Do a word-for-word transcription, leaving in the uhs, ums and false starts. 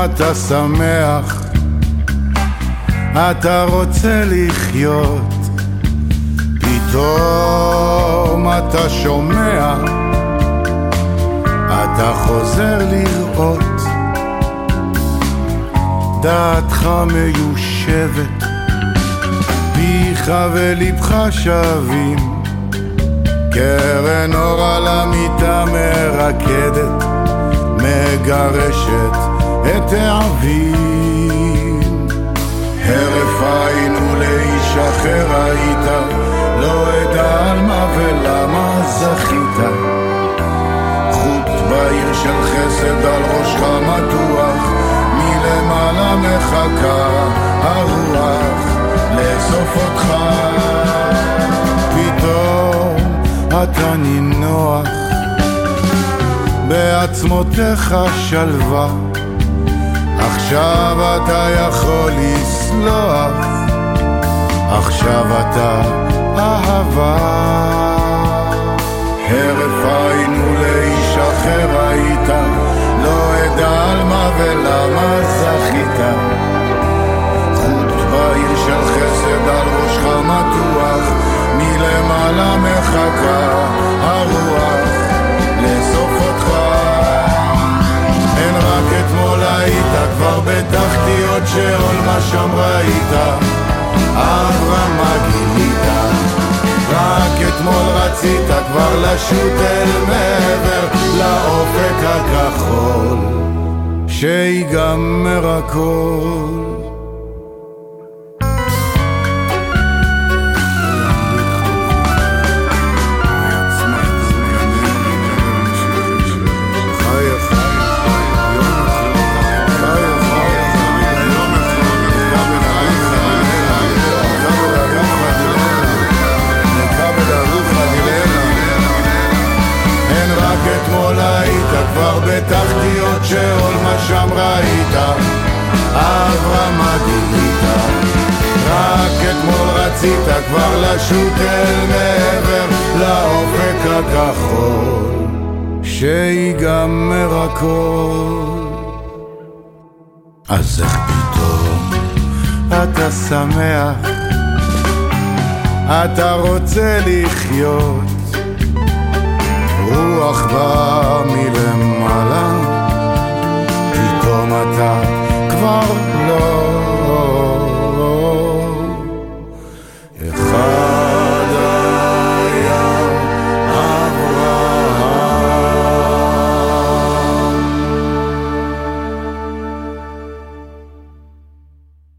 אתה שמח, אתה רוצה לחיות, פתאום אתה שומע, אתה חוזר לראות, דעתך מיושבת, פיך ולבך שווים, קרן אור על המיטה מרקדת, מגרשת את העבים. הרף היינו לאיש אחר היית, לא אדע על מה ולמה זכית, חוט בעיר של חסד על ראשך מתוח, מלמעלה מחכה הרוח לאסוף אותך, פתאום אתה נינוח, בעצמותיך שלווה, עכשיו אתה יכול לסלוח, עכשיו אתה אהבה. הרף היינו לאיש אחר היית, לא אדע על מה ולמה זכית, חוט בעיר של חסד על ראשך מתוח, מלמעלה מחכה הרוח לאסוף אותך. אין רק אתמול היית כבר בתחתיות שעול מה שם ראית, אברהם גילית, רק אתמול רצית כבר לשוט אל מעבר לאופק הכחול שיגמר הכל. כבר בתחתיות שעול מה שם ראית, אברהם גילית, רק אתמול רצית כבר לשוט אל מעבר לאופק הכחול שיגמר הכל. אז איך פתאום אתה שמח, אתה רוצה לחיות, רוח בא מלמעלה